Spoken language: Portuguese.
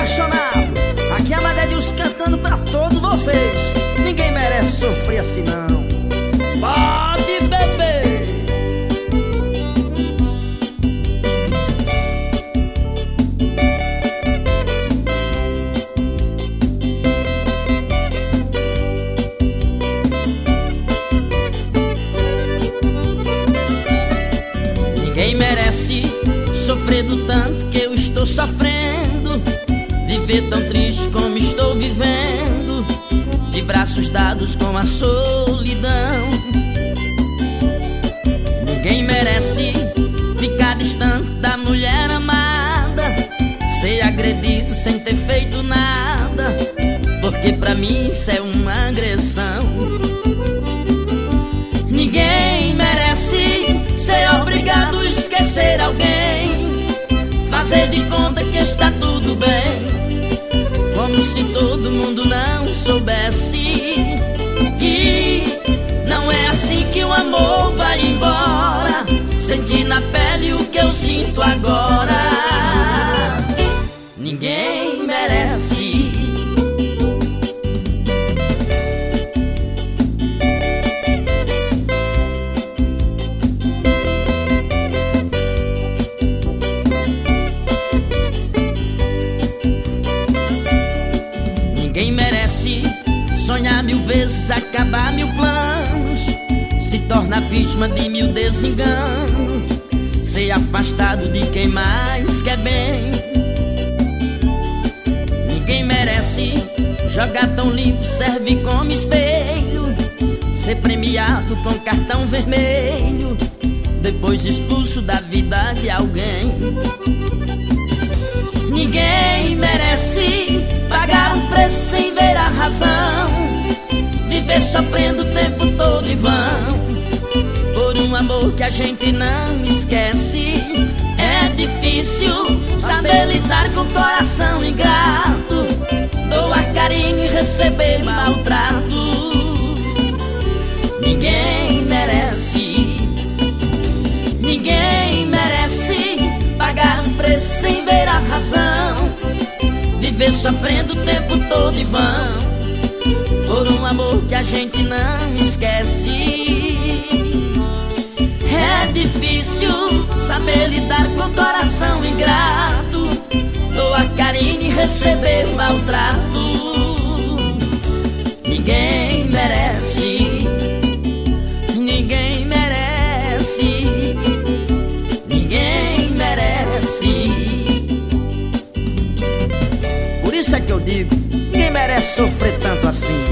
apaixonado. Aqui é a Madedils cantando pra todos vocês. Ninguém merece sofrer assim não. Pode beber. Ninguém merece sofrer do tanto que eu estou sofrendo, viver tão triste como estou vivendo, de braços dados com a solidão. Ninguém merece ficar distante da mulher amada, ser agredido sem ter feito nada, porque pra mim isso é uma agressão. Ninguém merece ser obrigado a esquecer alguém, fazer de conta que está tudo bem, como se todo mundo não soubesse que não é assim que o amor vai embora. Sentir na pele o que eu sinto agora. Ninguém merece. Ninguém merece sonhar 1000 vezes, acabar 1000 planos, se torna vítima de 1000 desenganos, ser afastado de quem mais quer bem. Ninguém merece jogar tão limpo, serve como espelho, ser premiado com cartão vermelho, depois expulso da vida de alguém. Ninguém merece pagar um preço sem ver a razão, viver sofrendo o tempo todo em vão, por um amor que a gente não esquece. É difícil saber lidar com o coração ingrato, doar carinho e receber maltrato. Ninguém merece. Ninguém merece pagar um preço sem ver a razão, viver sofrendo o tempo todo em vão, por um amor que a gente não esquece. É difícil saber lidar com o coração ingrato, doar carinho e receber maltrato. Ninguém merece. Ninguém merece. Ninguém merece. Por isso é que eu digo, ninguém merece sofrer tanto assim.